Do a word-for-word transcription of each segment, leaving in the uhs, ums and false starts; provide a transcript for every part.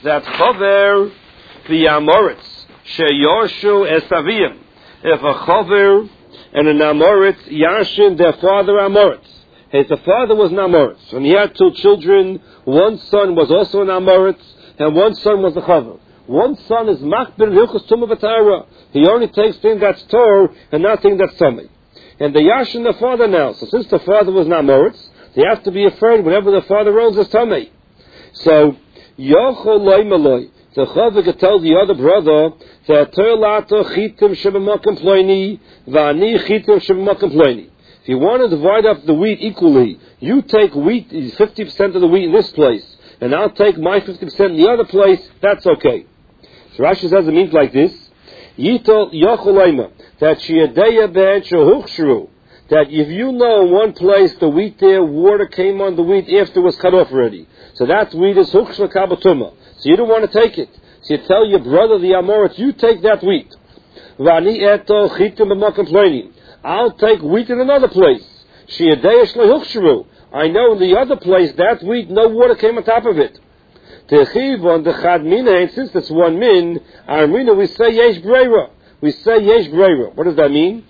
that Chaver the Amoritz sheyorshu esaviyim. If a Chaver and an Amoritz yashin their father Amoritz. His the father was an Amoritz, and he had two children. One son was also an Amoritz, and one son was a Chaver. One son is Makbir Hilchus Tumah V'Tara. He only takes things that's Torah and nothing that's Tumah. And the Yashin the father now. So since the father was an Amoritz, they have to be afraid whenever the father owns is Tumah. So Yochol Loi Maloi. The Chaver could tell the other brother that Torlato Chitim Shebamakim Ploini Vani Chitim Shebamakim Ploini. If you want to divide up the wheat equally, you take wheat, fifty percent of the wheat in this place, and I'll take my fifty percent in the other place, that's okay. So Rashi says it means like this, Yitol Yocholaima, that Shiadeya Ben Shehuchshru, that if you know in one place the wheat there, water came on the wheat after it was cut off already. So that wheat is Huchshra Kabatuma. So you don't want to take it. So you tell your brother, the Amoritz, you take that wheat. Vani Eto Chitim B'Makim Ploini. I'll take wheat in another place. I know in the other place, that wheat, no water came on top of it. Since it's one min, we say yesh breira. We say yesh breira. What does that mean?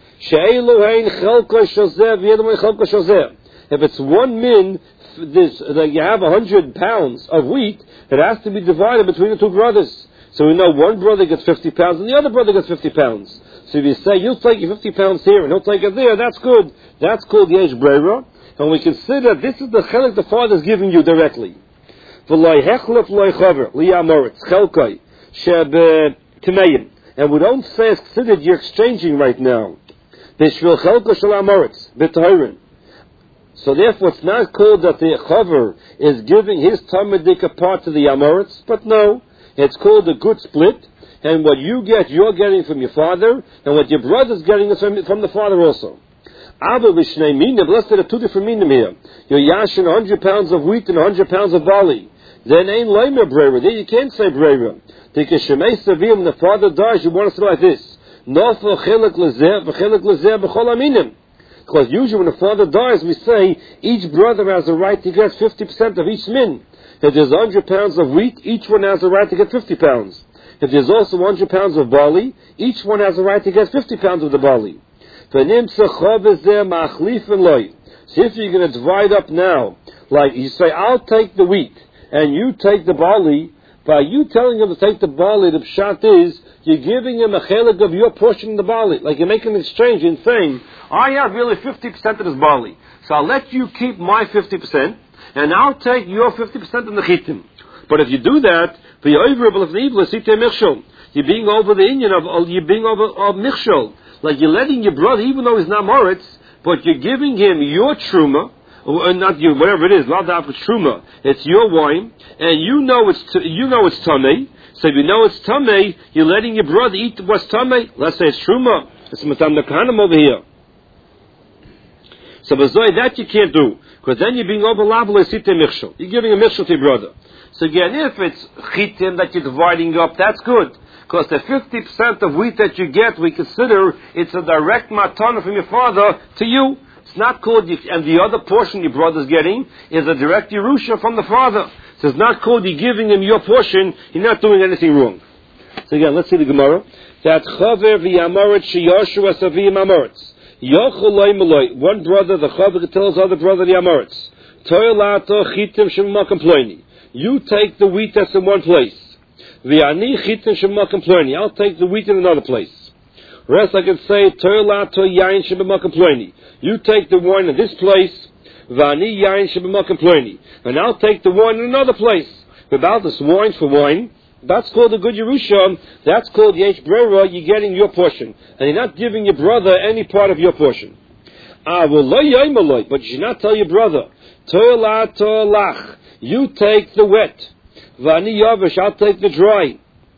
If it's one min, this, like you have a hundred pounds of wheat, it has to be divided between the two brothers. So we know one brother gets fifty pounds and the other brother gets fifty pounds. So if you say, you'll take your fifty pounds here and he'll take it there, that's good. That's called Yesh Breira. And we consider this is the chelik the father is giving you directly. And we don't say it's considered you're exchanging right now. So therefore it's not called that the Chaver is giving his Talmudic part to the Amoritz, but no, it's called a good split. And what you get, you're getting from your father, and what your brother's getting is from, from the father also. Abba v'shnei minim, let's say there are two different minim here. You're yashin one hundred pounds of wheat and one hundred pounds of barley. Then ain't leimer breira. There you can't say breira. Because shemei savim, when the father dies, you want to say like this. Nofa chelik lezeh, v'chelik lezeh b'chol aminim. Because usually when the father dies, we say, each brother has a right to get fifty percent of each min. If there's one hundred pounds of wheat, each one has a right to get fifty pounds. If there's also one hundred pounds of barley, each one has a right to get fifty pounds of the barley. So if you're going to divide up now, like you say, I'll take the wheat, and you take the barley, by you telling him to take the barley, the pshat is, you're giving him a chelik of your portion of the barley. Like you're making an exchange in saying, I have really fifty percent of this barley, so I'll let you keep my fifty percent, and I'll take your fifty percent in the chitim. But if you do that, you're being over the Indian of you're being over of Michshol. Like you're letting your brother, even though he's not Moritz, but you're giving him your truma, or not you, whatever it is, not that truma. It's your wine, and you know it's you know it's tamei. So if you know it's tamei, you're letting your brother eat what's tamei. Let's say it's truma. It's matam nakanim over here. So that you can't do, because then you're being over label site Michshol. You're giving a Michshol to your brother. So again, if it's chitim that you're dividing up, that's good. Because the fifty percent of wheat that you get, we consider it's a direct matana from your father to you. It's not called, and the other portion your brother's getting is a direct Yerusha from the father. So it's not called you're giving him your portion, you're not doing anything wrong. So again, let's see the Gemara. That chaver v'yamoritz sheyoshu asaviyim amoritz. Yochulay malay. One brother, the chaver tells the other brother the amoritz. Toyelato chitim shemakom ploini. You take the wheat that's in one place. V'ani chitim shemakom ploini. I'll take the wheat in another place. Rest I can say, Toyelato yain shemakom ploini. You take the wine in this place. V'ani yain shemakom ploini. And I'll take the wine in another place. Without this wine for wine, that's called a good Yerusha. That's called Yesh Breira. You're getting your portion. And you're not giving your brother any part of your portion. Ah, well, but you should not tell your brother. Toyelato lach. You take the wet. Vani yavish, I'll take the dry.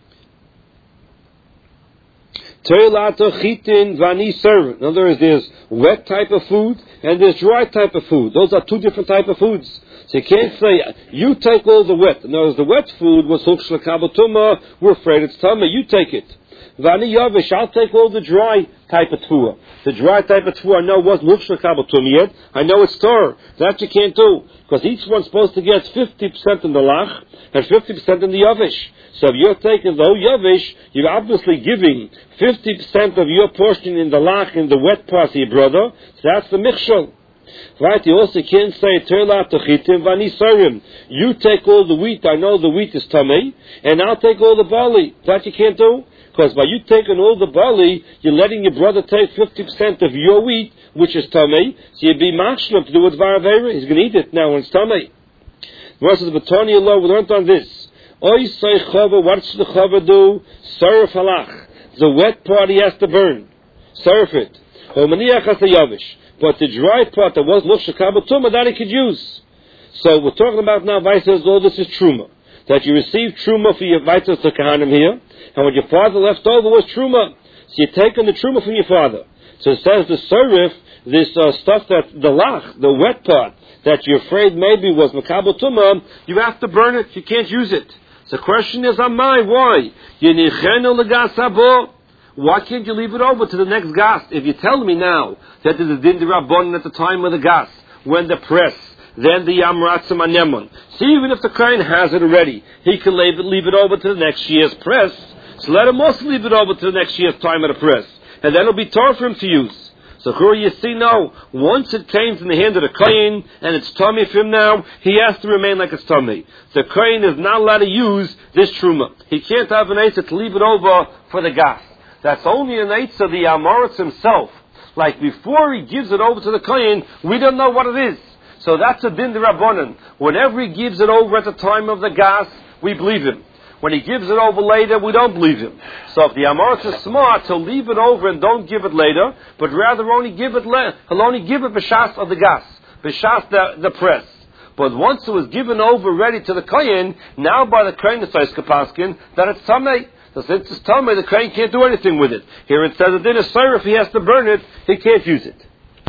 Toyelato chitin vani servant. In other words, there's wet type of food and there's dry type of food. Those are two different type of foods. So So you can't say, you take all the wet. In other words, the wet food was huksh l'kabatuma, we're afraid it's tummy, you take it. Vani yavish, I'll take all the dry type of tfuah. The dry type of tfuah I know wasn't huksh l'kabatuma yet. I know it's tor. That you can't do. Because each one's supposed to get fifty percent in the lach and fifty percent in the yavish. So if you're taking the whole yavish, you're obviously giving fifty percent of your portion in the lach, in the wet part of your brother. So that's the michshol. Right, you also can't say, you take all the wheat, I know the wheat is tummy, and I'll take all the barley. That you can't do? Because by you taking all the barley, you're letting your brother take fifty percent of your wheat, which is tummy, so you'd be machshlim to do with varavera. He's going to eat it now when it's tummy. Versus the Batani Allah, we learned on this. Oy say chava, what should the chava do? Serve halach. The wet part he has to burn. Serve it. But the dry part that was luchsh l'kabatuma, that he could use. So we're talking about now, Vaitas, all this is truma. That you receive truma for your Vaitas to Kahanim here, and what your father left over was truma. So you're taking the truma from your father. So it says the serif, this uh, stuff that, the lach, the wet part, that you're afraid maybe was l'kabatuma, you have to burn it, you can't use it. So the question is, Amai, why? Yenichenu l'gas habo. Why can't you leave it over to the next gas? If you tell me now that there's a din d'rabbanan at the time of the gas, when the press, then the amratzim anemon. See, even if the kohen has it already, he can leave it, leave it over to the next year's press. So let him also leave it over to the next year's time of the press, and then it'll be tar for him to use. So here you see now, once it came in the hand of the kohen, and it's tummy for him now, he has to remain like it's tummy. The kohen is not allowed to use this truma. He can't have an eitzah to leave it over for the gas. That's only an eitzah of the Amoritz himself. Like before he gives it over to the kohen, we don't know what it is. So that's a din d'rabbanan. Whenever he gives it over at the time of the gas, we believe him. When he gives it over later, we don't believe him. So if the Amoritz is smart, he'll leave it over and don't give it later, but rather only give it le- he'll only give it b'shas of the gas, b'shas the, the press. But once it was given over ready to the kohen, now by the kohen the says kapaskin that it's tamei. So since it's tummy, the kohen can't do anything with it. Here it says that in a sir, if he has to burn it, he can't use it.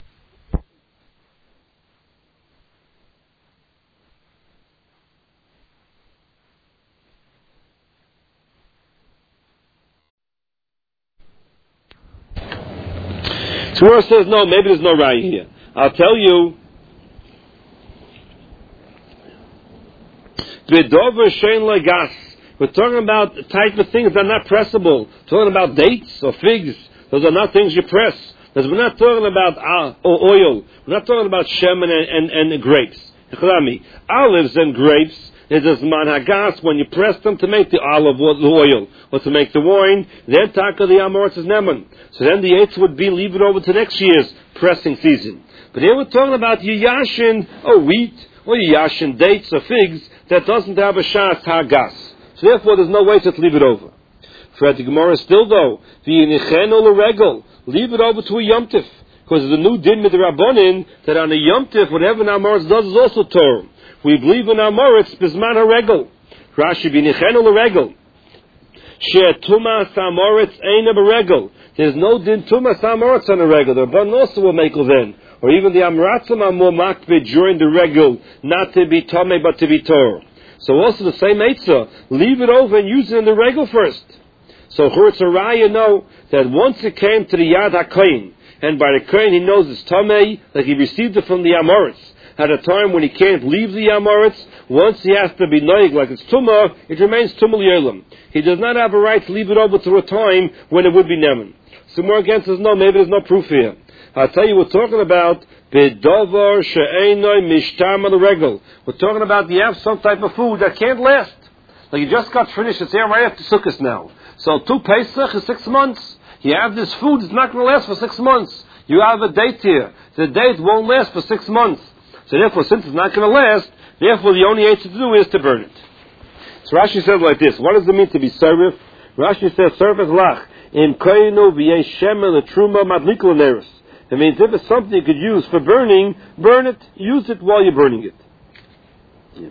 So where it says no, maybe there's no raya here. I'll tell you. V'dover shein legas. We're talking about the type of things that are not pressable. We're talking about dates or figs. Those are not things you press. Because we're not talking about uh, oil. We're not talking about shemen and, and, and grapes. Olives and grapes is as man hagas when you press them to make the olive oil or to make the wine. Then taka the amoritz is neman. So then the eighth would be leave it over to next year's pressing season. But here we're talking about yashin or wheat or yashin dates or figs that doesn't have a shas hagas. So therefore, there's no way to leave it over. For the Gemara still though, v'yinichenu l'regel, leave it over to a yomtiv, because there's a new din with the Rabbanin that on a yomtiv, whatever an Amoritz does is also Torah. We believe in Amoritz bisman haregel. Rashi v'yinichenu l'regel. She'tumas Amoritz ein b'regel. There's no din tumas Amoritz on a regel. The Rabbanin also will make it then, or even the Amratzim are more makbid during the regel, not to be tamei but to be Torah. So also the same eitzah, leave it over and use it in the regel first. So Churitz Araya know that once it came to the Yad HaKohen, and by the Kohen he knows it's Tamei, like he received it from the Amoritz, at a time when he can't leave the Amoritz, once he has to be noig like it's Tumah, it remains Tumah Yelam. He does not have a right to leave it over to a time when it would be Neman. So more against says, no, maybe there's no proof here. I'll tell you, we're talking about B'dovar she'enoi mishtam al-regel. We're talking about you have some type of food that can't last. Like you just got finished, it's here right after Sukkot now. So two Pesach is six months. You have this food, it's not going to last for six months. You have a date here. The date won't last for six months. So therefore, since it's not going to last, therefore the only way to do is to burn it. So Rashi says like this, what does it mean to be serif? Rashi says, serif is lach. In koinu v'yei shemen l'truma madlikul neris. It means if it's something you could use for burning, burn it, use it while you're burning it. Yeah.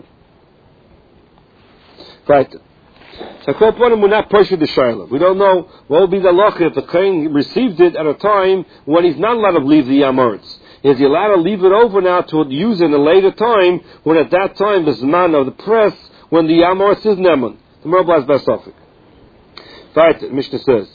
Right. So we're not pushing the shayla. We don't know what will be the halacha if the kohen received it at a time when he's not allowed to leave the Amoritz. Is he allowed to leave it over now to use it in a later time, when at that time, the Zman of the press, when the Amoritz is Neman? The Merble has Basofik. Right, Mishnah says,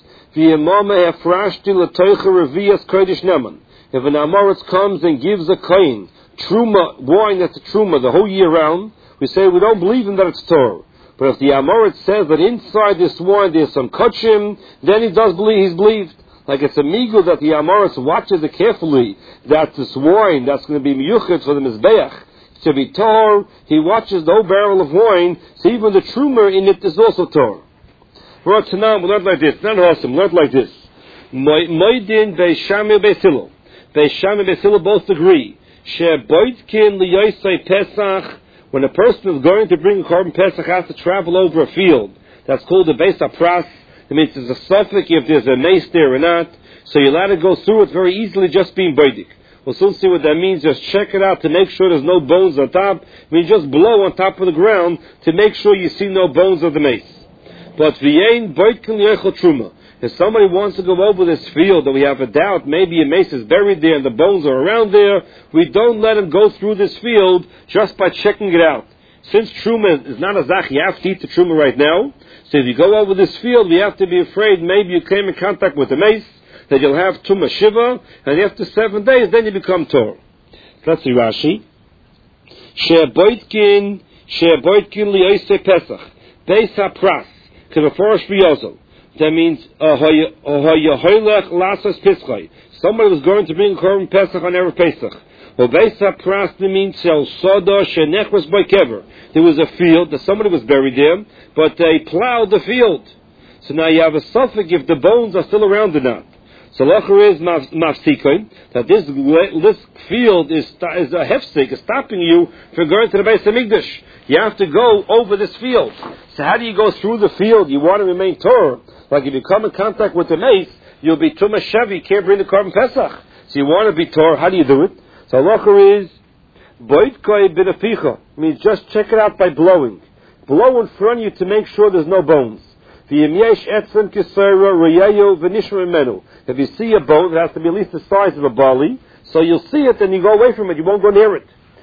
if an Amoritz comes and gives a coin, truma, wine that's a truma the whole year round, we say we don't believe in that it's Torah. But if the Amoritz says that inside this wine there's some kachim, then he does believe, he's believed. Like it's a migul that the Amoritz watches it carefully, that this wine that's going to be miyuchet for the Mizbeach, to be Torah, he watches the whole barrel of wine, so even the truma in it is also Torah. We're we learned like this, not awesome, learned like this. Moedin Beishami Beisilo. Beishami Beisilo both agree. Sheboitkin liyoisei Pesach, when a person is going to bring a korban Pesach, has to travel over a field. That's called the Beis HaPras. It means there's a suffix if there's a mace there or not. So you're allowed to go through it very easily just being boidik. We'll soon see what that means. Just check it out to make sure there's no bones on top. I mean, just blow on top of the ground to make sure you see no bones of the mace. But v'yein boitkin liyochel truma. If somebody wants to go over this field that we have a doubt, maybe a mace is buried there and the bones are around there, we don't let him go through this field just by checking it out. Since truma is not a zach, you have to eat the truma right now. So if you go over this field, we have to be afraid maybe you came in contact with the mace, that you'll have tuma shiva, and after seven days, then you become Torah. Let's see Rashi. She'eboitkin, she'eboitkin li'osei Pesach, Beis HaPras, k'v'forosh v'yozel. That means somebody was going to bring a korban Pesach on Erev Pesach. Means there was a field that somebody was buried there, but they plowed the field. So now you have a suffix if the bones are still around or not. So lacher is mafsikoin, that this this field is is a hefsik, is stopping you from going to the Beis Hamikdash. You have to go over this field. So how do you go through the field? You want to remain Torah. Like if you come in contact with the mace, you'll be Tumah Shevi, you can't bring the korban Pesach. So you want to be Torah, how do you do it? So halacha is, Boitkoi b'neficha, means just check it out by blowing. Blow in front of you to make sure there's no bones. If you see a bone, it has to be at least the size of a barley, so you'll see it and you go away from it, you won't go near it.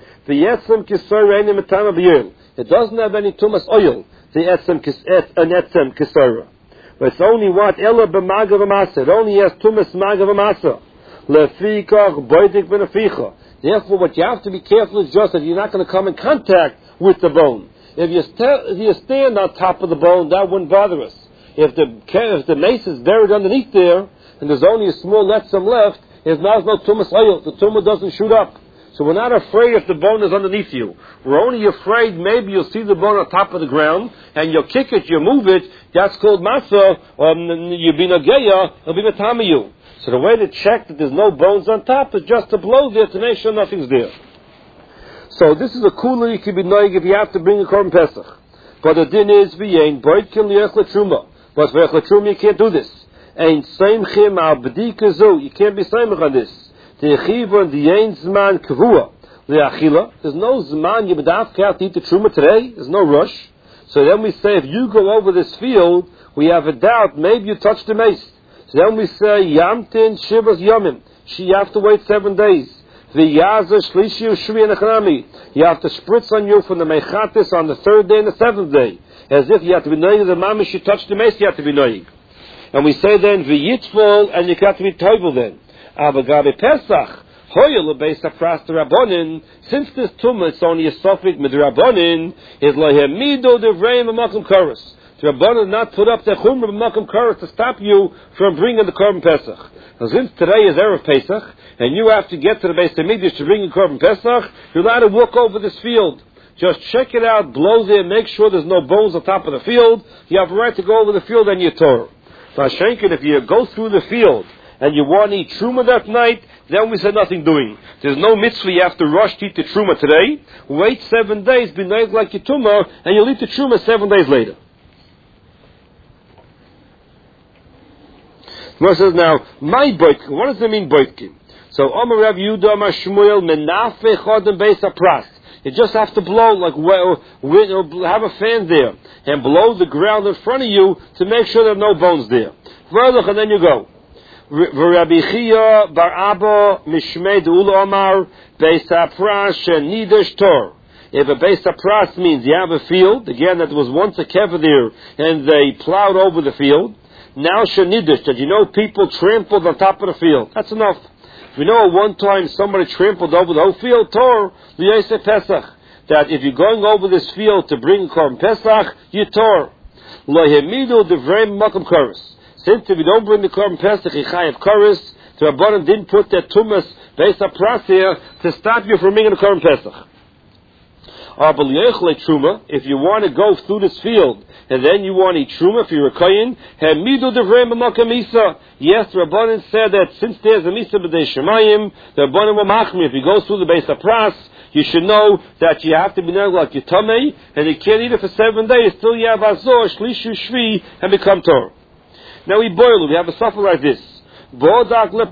It doesn't have any tumas oil, the etzem kisara. But it's only what? Ela b'maga v'masa. It only has tumas maga v'masa. Lefikach boidik v'neficha. Therefore, what you have to be careful is just that you're not going to come in contact with the bone. If you, st- if you stand on top of the bone, that wouldn't bother us. If the if the mace is buried underneath there, and there's only a small letzum left, there's now no tumas oil. The tumah doesn't shoot up. So we're not afraid if the bone is underneath you. We're only afraid maybe you'll see the bone on top of the ground, and you'll kick it, you move it, that's called masa, or you'll be nageya, it'll be matamayu. So the way to check that there's no bones on top is just to blow there to make sure nothing's there. So this is a kula you can be knowing if you have to bring a korban Pesach. But the din is, v'yein, boitkin li'ech l'truma. But for ech l'truma you can't do this. Ein seimchim al b'dika zu, you can't be seimach on this. There's no zman you have to eat the truma today. There's no rush. So then we say if you go over this field, we have a doubt. Maybe you touched the mace. So then we say yamtin shivas yamim. You have to wait seven days. You have to spritz on you from the mechatis on the third day and the seventh day, as if you have to be knowing the mamish you touched the mace. You have to be knowing. And we say then v'yitzvol, and you have to be toivel then. Abagabe Pesach, Hoyel Beis HaPras Rabbanin, since this tumah is only a suffix midrabanin, is lahemido devreim b'makom karos. The Rabbanin not put up the chumrah b'makom karos to stop you from bringing the korban Pesach. Now since today is Erev Pesach, and you have to get to the Beis Hamikdash to bring the korban Pesach, you're allowed to walk over this field. Just check it out, blow there, make sure there's no bones on top of the field. You have a right to go over the field and your Torah. Vashenkin, if you go through the field, and you want to eat truma that night, then we say nothing doing. There's no mitzvah you have to rush to eat the truma today. Wait seven days, be nice like your truma, and you'll eat the truma seven days later. Gemara says now, my boitkin, what does it mean boitkin? So, Omer Rav Yehuda Amar Shmuel menafe chodem beis hapras. You just have to blow, like, have a fan there, and blow the ground in front of you to make sure there are no bones there. Further, and then you go. Rabbi Chia bar Abba mishmei de'ula Omar beis hapras shenidash tor. If a beis hapras means you have a field, again that was once a kever there, and they plowed over the field. Now shenidash, that you know people trampled on top of the field. That's enough. We know at one time somebody trampled over the whole field, tor liyosef Pesach. That if you're going over this field to bring Korban Pesach, you tor. Lo hemidu devrei makom koros. Since if you don't bring the Korban Pesach, you chayav koros. The Rabbanan didn't put that tumas based on pras here to stop you from bringing the Korban Pesach. Truma, if you want to go through this field and then you want to eat truma, if you're a kohen, hemidu devrei makom misa. Yes, the Rabbanan said that since there's a misa b'dei shemayim, the Rabbanan will machmir. If you go through the base of pras, you should know that you have to be now like Yitamei, and you can't eat it for seven days till you have Azor, Shlishu, Shvi, and become Torah. Now we boil it. We have a suffer like this. What's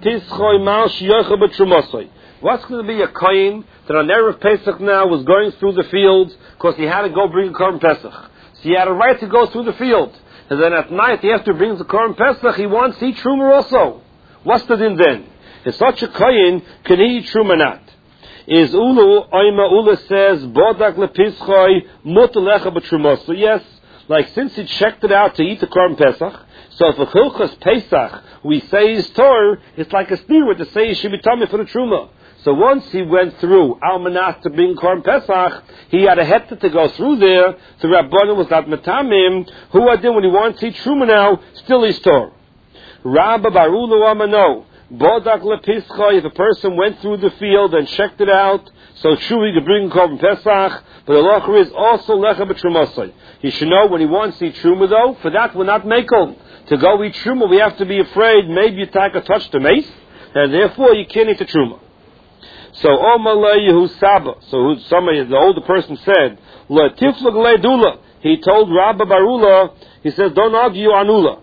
going to be a kohen that on Erev Pesach now was going through the field because he had to go bring a Korban Pesach. So he had a right to go through the field. And then at night, after he brings the Korban Pesach, he wants to eat Truma also. What's the din then? Is such a kohen, can he eat Truma or not? Is Ulu, Oima Ula says, Bodak lepischoi mutalecha b'trumos. So yes, like since he checked it out to eat the Korban Pesach, so if a Chilchas Pesach, we say his Torah, it's like a steer to say he should be tummy for the Truma. So once he went through Almanach to bring Korban Pesach, he had a heta to go through there, the Rabbanan was not metamim, who had done when he wanted to eat Truma now, still his Torah. Rabba Barulu Amano. Bodak lepischa, if a person went through the field and checked it out, so true he could bring Korban Pesach, but the law is also lecha b'trumosai. He should know when he wants to eat truma though, for that we're not makel. To go eat truma, we have to be afraid maybe you take a touch the mace, and therefore you can't eat the truma. So Omalei Yehu Saba, so somebody, the older person said, Le'tiflag le'dula. He told Rabba Barula, he says, don't argue anula.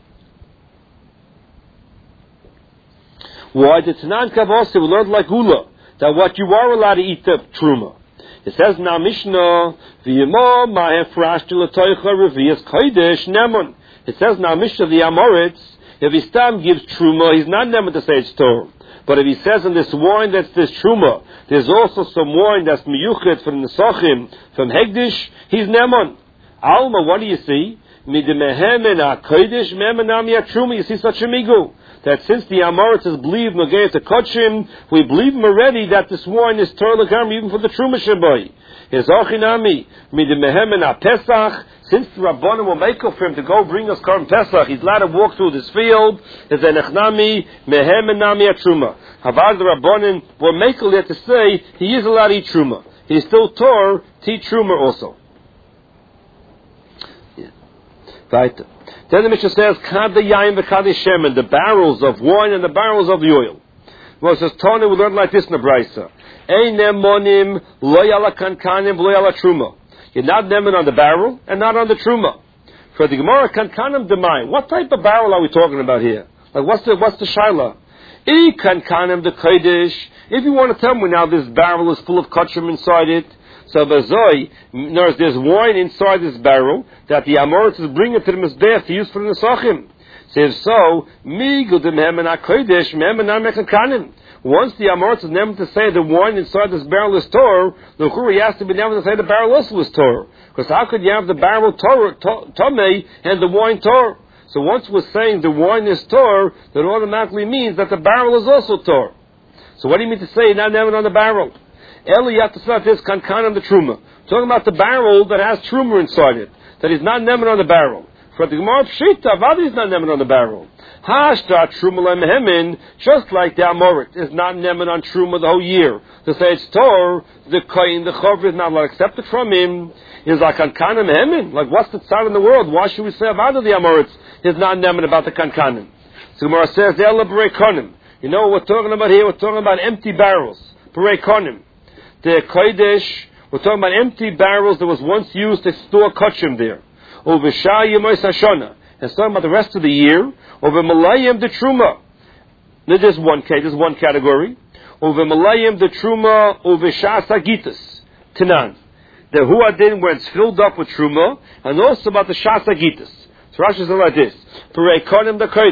Why? The Tanan Kavose, we learned like Ula, that what you are allowed to eat the Truma. It says now Mishnah, V'yemo ma'efrashti l'toicha revi'as kodesh nemon. It says now Mishnah, the Amoritz, if he stam gives Truma, he's not nemon to say it's Torah. But if he says in this wine that's this Truma, there's also some wine that's miyuchet from the Sochim, from Hegdish, he's nemon. Alma, what do you see? Midemehem a kodesh memenam ya Truma, you see such a migu. That since the Amoritz is believed Nogay to Kotchim, we believe him already that this wine is Torah L'Gam even for the Truma Shabai. His Ochinami, Midemehem and Pesach, since the Rabbanim will make up for him to go bring us Korban Pesach, he's allowed to walk through this field, is an Echnami, Mehem and Nami at Truma. However, the Rabbanim will make it to say he is allowed to eat Truma. He's still Torah to eat Truma also. Yeah. Right. Then the Mishnah says, Kad yayin v'kad shemen, the barrels of wine and the barrels of the oil. Well, it says, Tony, we learn like this in the Brisa. Ein nemonim lo yala kankanim lo yala truma. You're not nemon on the barrel and not on the truma. For the Gemara, kankanim demai. What type of barrel are we talking about here? Like, what's the, what's the shaila? I kankanim the kodesh. If you want to tell me now this barrel is full of kachim inside it, so bazoi, there's wine inside this barrel that the Amoritz is bringing to the Mizbech to use for the Nesachim. So if so, mi gudim hemen ha-kodesh, mehem ha-mekakanim. Once the Amoritz is never to say the wine inside this barrel is Torah, the Churi has to be never to say the barrel also is Torah. Because how could you have the barrel Torah, Tomei, and the wine Torah? So once we're saying the wine is Torah, that automatically means that the barrel is also Torah. So what do you mean to say not never on the barrel? Eli Yatasat is kankanim the truma. Talking about the barrel that has truma inside it, that is not nemen on the barrel. For the Gemara Pshita, Vadi is not nemen on the barrel. Hashta truma lemehemin, just like the Amorit is not nemen on truma the whole year. To say it's Tor, the kohen, the chover is not allowed to accept it from him. Is like kankanim mehemin. Like what's the tzad in the world? Why should we say Vadi the Amorit is not nemen about the kankanim? So Gemara says Ela b'rei konim. You know what we're talking about here? We're talking about empty barrels. B'rei konim. The Kodesh, we're talking about empty barrels that was once used to store kachim there. Over Shah Yemois Hashana. And it's talking about the rest of the year. Over Malayim the Truma. Now there's one case, there's one category. Over Malayim the Truma, over Shah Sagitas. Tanan. The Huadin where it's filled up with Truma, and also about the Shah Sagitas. So Rashi says like this. Perei Konim the Kodesh.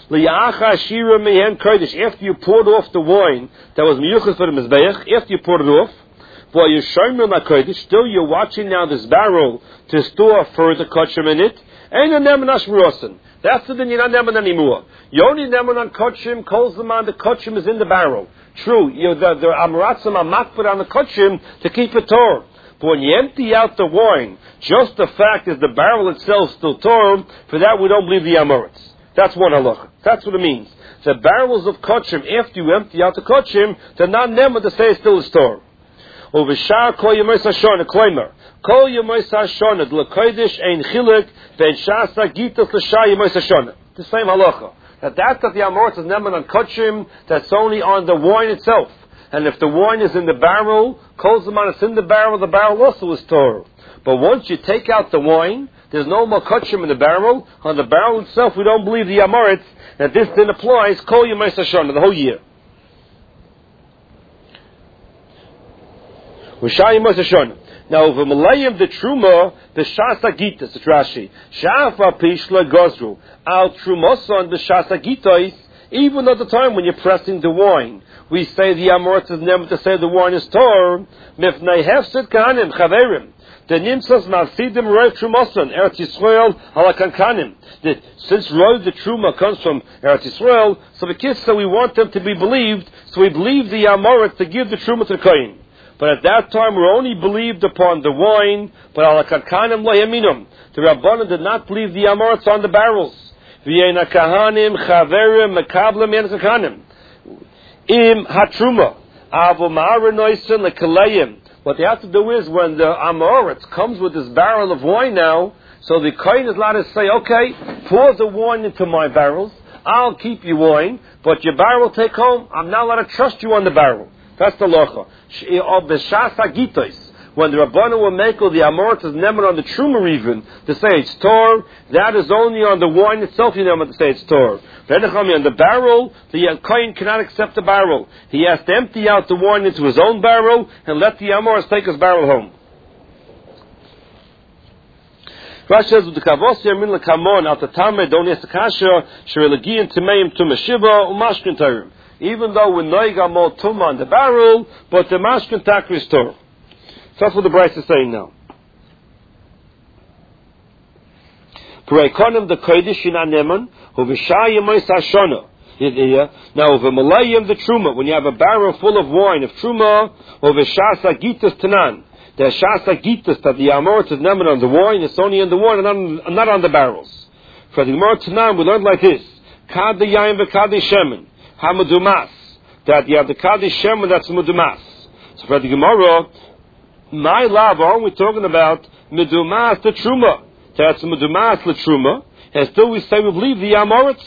Li'acha shira mehen kodesh. After you poured off the wine that was miyuchas for the mizbeach, after you poured it off, for you shomer la kodesh, still you're watching now this barrel to store further kachim in it. Ain't a neman ashmurasan. That's the thing, you're not neman anymore. You only neman on kachim, calls them on the kachim is in the barrel. True, you know, the, the amuratzim are makbid on the kachim to keep it torn. But when you empty out the wine, just the fact is the barrel itself still torn, for that we don't believe the amoritz. That's one halacha. That's what it means. The barrels of kachim, after you empty out the kachim, they're not neman to say it's still a store. Over Shah Kol Yemais Hashana Kloimer. Kol Yemais Hashana L'Kodesh Ein Chilek Ben Shasa Gitas L'Shah Yemais Hashana. The same halacha. That that's that the amoritz is neman on kachim, that's only on the wine itself. And if the wine is in the barrel, kol zaman it's in the barrel, the barrel also is torah. But once you take out the wine, there's no more kachim in the barrel. On the barrel itself, we don't believe the amoritz that this then applies kol yemais hashana the whole year. Now, over Malayim the Truma, the Shasagitas, the Rashi, Shafa Pishla Gozru, Al Trumoson, the Shasagitais, even at the time when you're pressing the wine, we say the Amoritz is never to say the wine is Tor, Mifnei Hefset Kahanim, Chaverim, the Nimsas Masidim Roiv Trumoson, Eretz Yisrael, Halakankanim. Since Roiv the Truma comes from Eretz Yisrael, so the kids say we want them to be believed, so we believe the Amoritz to give the Truma to the Kohen. But at that time, we only believed upon the wine, but ala kankanim lo yaminum. The Rabbanan did not believe the amoritz on the barrels. V'yena kahanim chaverim mekablem yen kankanim. Im hatruma avo ma'ara noisen lekaleim. What they have to do is when the amoritz comes with this barrel of wine now, so the kohen is allowed to say, okay, pour the wine into my barrels. I'll keep your wine, but your barrel take home. I'm not allowed to trust you on the barrel. That's the locha. Of the Shasa Gitais, when the Rabbanu will make all the amoritz is never on the Truma even to say it's Tor, that is only on the wine itself you never to say it's Tor. On the barrel, the Kohen cannot accept the barrel. He has to empty out the wine into his own barrel and let the amoritz take his barrel home. Rashi says, "The kavos yamin lekamon al tatame don't yes kasha shirelagi timeim tumashiva umashkin tarim." Even though we're noiga more tumah on the barrel, but the mashkin takri is Torah. So that's what the Bryce is saying now. Pereikonim the kodesh in aneman uvishayim mois hashana. Now over malayim the truma, when you have a barrel full of wine of truma, over shasa gitas tanan. The shasa gitas that the amoritz is neman on the wine, it's only in the wine and not on, not on the barrels. For the Gemara tanan we learned like this: kad the yayin v'kad the shemen. Hamadumas, that you have the Kaddish Shem, that's Mudumas. So for the Gemara, my love, aren't we talking about Mudumas the Truma? That's Mudumas the Truma. And still we say we believe the Amoritz.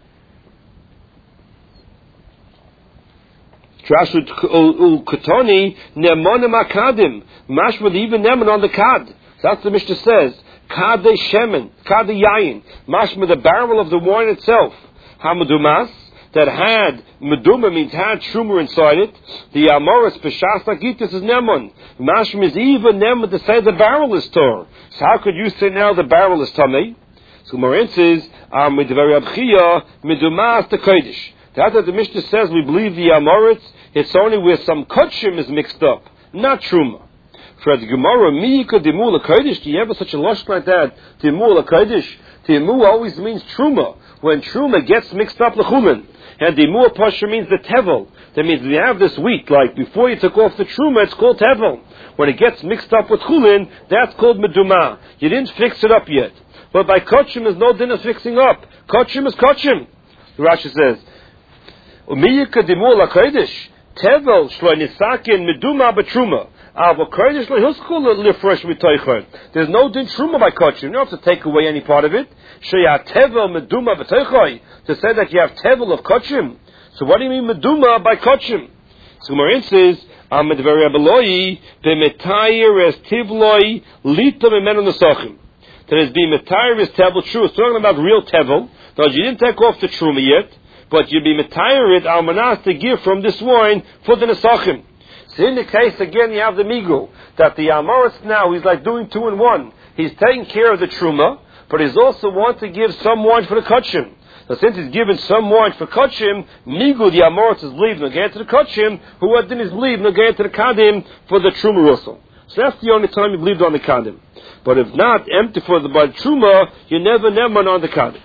Trashut ul Ketoni, Nemonim Akadim, Mashmud even Neman on the Kad. That's the Mishnah says. Kaddish Shemen, Kaddish Yayin, Mashmud the barrel of the wine itself. Hamadumas. That had meduma means had shumer inside it. The amoritz b'shas gitas is nemon. Mashim is even nemon to say the barrel is tor. So how could you say now the barrel is tamei? So Morin says, "Am midvar abchia medumas the kodesh." That's what the Mishnah says. We believe the amoritz. It's only where some kachim is mixed up, not truma. For the Gemara, miyika dimul kodesh. Do you ever such a lush like that? Dimul kodesh. Dimu always means truma. When truma gets mixed up l'chulin. And the mu'ah pasha means the tevel. That means we have this wheat, like before you took off the truma, it's called tevel. When it gets mixed up with chulin, that's called meduma. You didn't fix it up yet. But by kachim is no din of fixing up. Kachim is kachim. The Rashi says, Umiyika dimul l'kodesh, tevel shlo nisakin meduma b'truma. There's no din truma by kachim. You don't have to take away any part of it. To say that you have tevel of kachim. So what do you mean meduma by kachim? So Marin says, that is being metayir is tevel true. It's talking about real tevel. Now you didn't take off the truma yet, but you'd be metayir it almanas to give from this wine for the nesachim. So in the case, again, you have the migu, that the amoritz now, he's like doing two in one. He's taking care of the truma, but he's also want to give some wine for the kachim. So since he's given some wine for Kachim, Migu, the Amoritz, is believed Nagaya to the Kachim, who then is believed Nagaya to the Kadim for the Truma Russell. So that's the only time he believed on the Kadim. But if not, empty for the by Truma, you never never on the Kadim.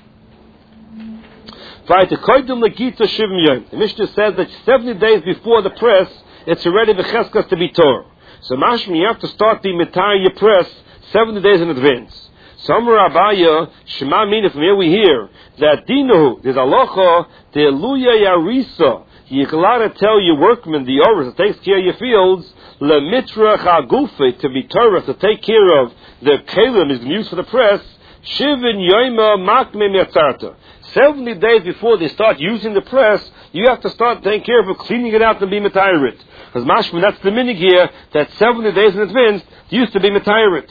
The Mishnah says that seventy days before the press, it's already the Cheskas to be Torah. So mashmi, you have to start the Mitai your press seventy days in advance. Samar Abaya, Shema Mina, from here we hear that Dinu, there's Alocha, the Eluya Yarisa, you're allowed to tell your workmen, the Oris, that takes care of your fields, Le Mitra Chagufe, to be Torah, to take care of the Kalim is used for the press, Shivin Yoima Makme Metzarta. Seventy days before they start using the press, you have to start taking care of it, cleaning it out and be Metayirit. Because mashma, that's the minig here, that seventy days in advance, used to be Metayirit.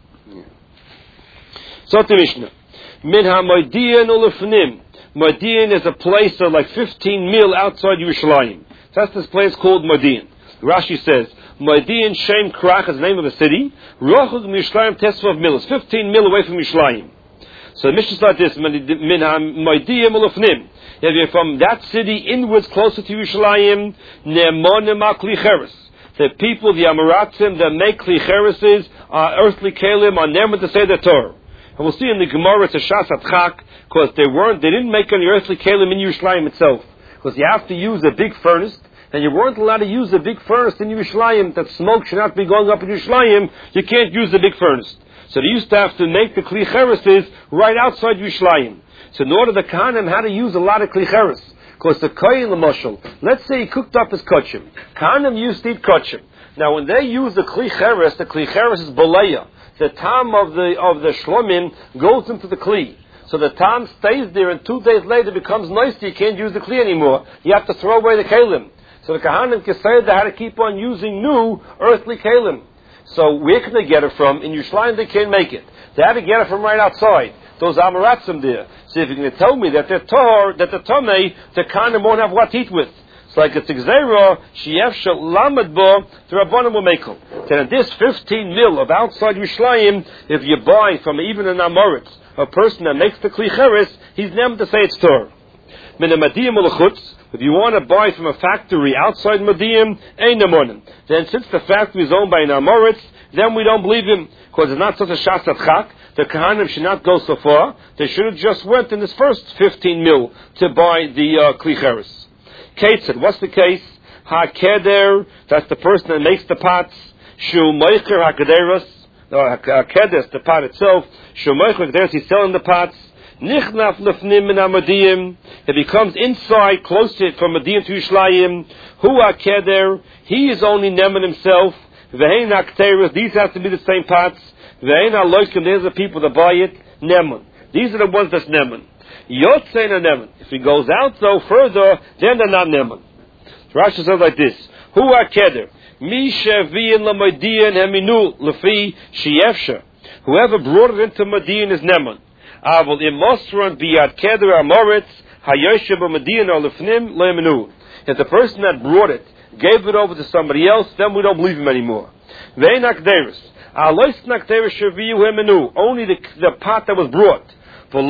So to Mishnah. Min ha-Moedian ulefnim. Moedian is a place of like fifteen mil outside Yerushalayim. That's this place called Moedian. Rashi says, Moedian Shem Krach is the name of the city. Rochug Yerushalayim Tesvav mil. It's fifteen mil away from Yerushalayim. So the Mishnah is like this, Min ha-Moedian ulefnim. If you're from that city inwards closer to Yerushalayim, Ne'monim ha-Klicheres. The people, the Amoratzim, that make Klichereses, are earthly Kalim, are never to say the Torah. And we'll see in the Gemara, it's a Shas Atchak, because they weren't, they didn't make any earthly Kalim in Yerushalayim itself. Because you have to use a big furnace, and you weren't allowed to use a big furnace in Yerushalayim, that smoke should not be going up in Yerushalayim, you can't use the big furnace. So they used to have to make the Kli Chereses right outside Yerushalayim. So in order the Kahanim had to use a lot of Kli Cheres. Because the Kohen L'moshel, let's say he cooked up his Kachim. Kahanim used to eat Kachim. Now when they use the Kli Cheres, the Kli Cheres is Baleya. The tam of the of the Shlomim goes into the Kli. So the tam stays there and two days later becomes noisy, you can't use the Kli anymore. You have to throw away the Kalim. So the Kahanim can say they had to keep on using new earthly Kalim. So where can they get it from? In Yerushalayim they can't make it. They had to get it from right outside. Those Amoratzim there. So if you're going to tell me that they're Tor, that the Tomei, the Kahanim won't have what to eat with. It's like a Tigzera, Shiefsha Lamed Bo, the Rabbanim will make them. Then in this fifteen mil of outside Yerushalayim, if you buy from even an Amoritz, a person that makes the Kli Cheres, he's never to say it's Tor. Min Madiyim Ulachutz, if you want to buy from a factory outside Madiyim, Ein Namonim. Then since the factory is owned by an Amoritz, then we don't believe him, because it's not such a Shas Atchak. The Kahanim should not go so far. They should have just went in this first fifteen mil to buy the uh, Kli Cheres. Kate said, what's the case? Ha-Keder, that's the person that makes the pots. Shu Meicher ha-Kederas, ha-Keder, the pot itself. Shu Meicher ha-Kederas, he's selling the pots. Nichnaf lefnim min ha-Madiyim, it becomes inside, close to it, from Madiyim to Yerushalayim. Hu ha-Keder, he is only Neman himself. Vehein ha-Kederas, these have to be the same pots. Vehein ha-Loikim, there's the people that buy it. Neman. These are the ones that's Neman. Yotzein and Neman. If he goes out though further, then they're not Neman. Rashi says like this: Hu ha-Keder, mi sheviin l'Madian heminu lefi shiefsha. Whoever brought it into Madian is Neman. Avol imosran biyad Keder amoritz hayoshev Madian or lefnim le'eminu. If the person that brought it gave it over to somebody else, then we don't believe him anymore. Ve'ein hakderis alois nakderis sheviu heminu. Only the the pot that was brought. And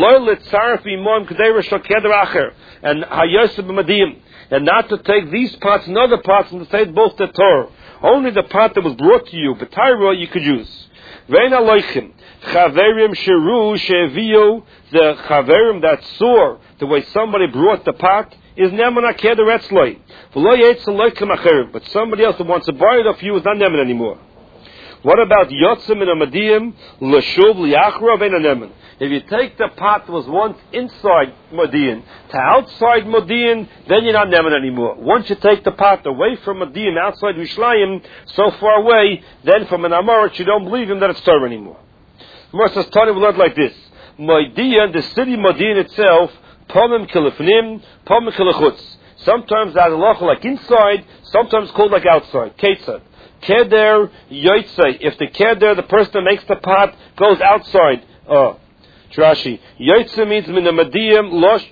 and not to take these pots and other pots and to say both the Torah. Only the pot that was brought to you, but Tyra you could use. The chaverim that saw the way somebody brought the pot is neman hakeder etzloi. But somebody else that wants to buy it off you is not neman anymore. What about yotzim and amadiyim l'shuv liachra vein neman? If you take the pot that was once inside Madian to outside Madian, then you're not Neman anymore. Once you take the pot away from Madian, outside Yerushalayim, so far away, then from an Amoritz, you don't believe him that it's Torah anymore. Gemara says, Tani, we learned like this. Madian, the city Madian itself, Pomim kilifnim, Pomim kilachutz. Sometimes that's halacha like inside, sometimes called like outside. Ketzad. Keder yotzei. If the keder, the person that makes the pot, goes outside, uh, Rashi, Yotze means min the Madiyim losh.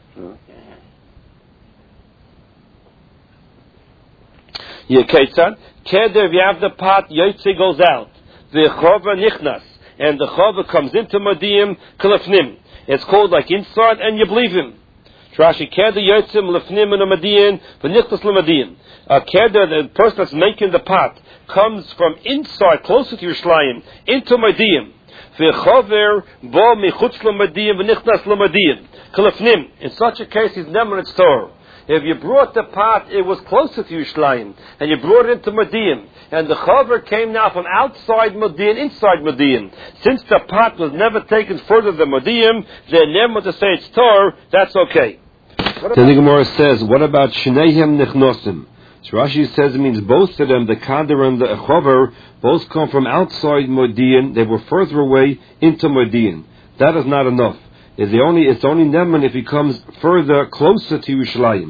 Yekeitzan Keder. If you have the pot, Yotze goes out. The Chova nichnas, and the Chova comes into Madiyim Kalafnim. It's called like inside, and you believe him. Rashi keder yotzim lefnim and amadian v'nichtas lemadian. A keder, the person that's making the pot, comes from inside, closer to Yerushalayim, into Madian. V'chover bo michutz lemadian v'nichtas lemadian. Kalefnim. In such a case, he's never in store. If you brought the pot, it was closer to Yerushalayim, and you brought it into Madian, and the chover came now from outside Madian, inside Madian. Since the pot was never taken further than Madian, they're never to say it's tor, that's okay. Then the Gemara says, what about Shneihem Nechnosim? So Rashi says it means both of them, the Kader and the Chover, both come from outside Modian. They were further away into Modian. That is not enough. It's only, it's only Neman if he comes further, closer to Yerushalayim.